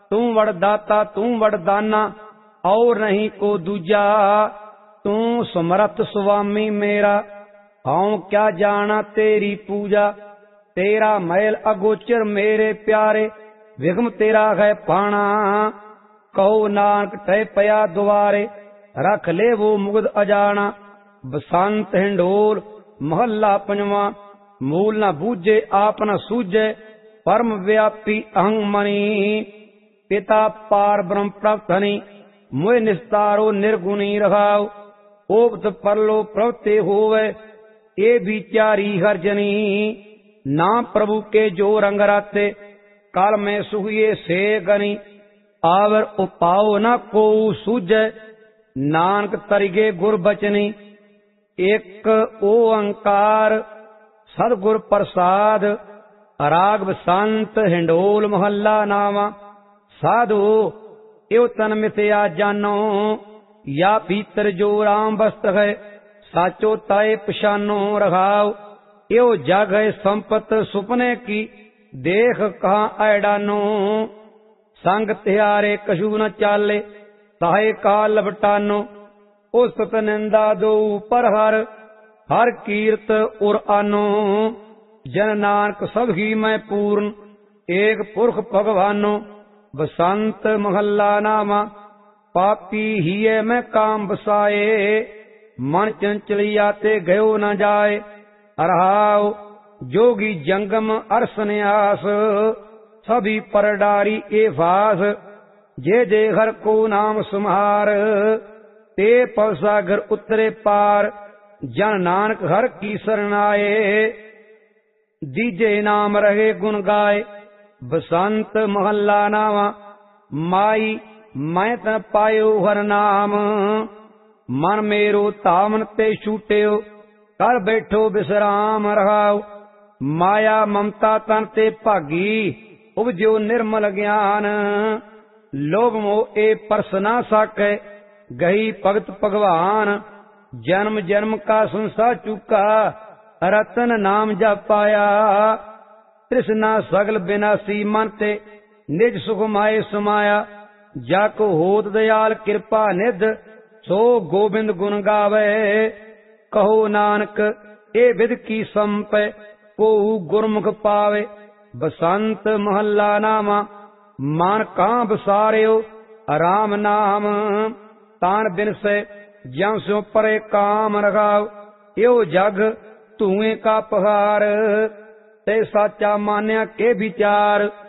तू वरदाता तू वरदाना और नहीं को दूजा। तू समर्थ स्वामी मेरा हूं क्या जाना तेरी पूजा। तेरा महल अगोचर मेरे प्यारे विघ्न तेरा है पाना। कहो नानक तय पया द्वारे रख ले वो मुग्ध अजाना। बसंत हिंडोल महला पंजवा मूल न बूझे आप न सूझे परम व्यापी अहं मणि। पिता पार ब्रह्म प्राप्त हनि मुझ निस्तारो निर्गुणी रहाओ। ओपत परलो प्रवते होवे ये विचारी हरजनी। नाम प्रभु के जो रंग राते काल में सुहिए से गनी। आवर उपाओ न को सूझे नानक तरिगे गुर बचनी। एक ओंकार सदगुर प्रसाद राग बसंत हिंडोल महला नावा। साधु एव तन मिथया जानो या भीतर जो राम वस्त्र है। साचो ताए पछानो रघाओ एव जग है संपत सुपने की देख कहाँ ऐडानो। संग त्यारे कछु न चाले ताहे का लपटानो। उस निंदा दो पर हर कीर्त उर आनो। जन नानक सब ही मैं पूर्ण एक पुरख भगवानो। बसंत महला नामा पापी हिये में काम बसाए। मन चंचलिया ते गयो न जाए। अरहाओ जोगी जंगम अरसन्यास सभी पर डारी ए भास। जे जे हर को नाम सुमार ते पव सागर उतरे पार। जन नानक हर की शरणाए दीजे नाम रहे गुण गाए। बसंत महला नावा माई मैं तन पायो हर नाम। मन मेरो तामन ते छूट्यो कर बैठो विश्राम रहाओ। माया ममता तन ते भागी उपजो निर्मल ज्ञान। लोभ मोह ए परस ना साकै गही भगत भगवान। जन्म जन्म का संसार चुका रतन नाम जप पाया। तृष्णा सगल विनाशी मन ते निज सुख माए समाया। जाको होत दयाल कृपा निध सो गोबिंद गुण गावे। कहो नानक ए विद की संप को गुरमुख पावे। बसंत महला नामा मान कां बसारियो राम नाम। तान बिन से ज्यों स्यों परे काम रखाओ। यो जग धुएं का पहाड़ ते साचा मान्या के विचार।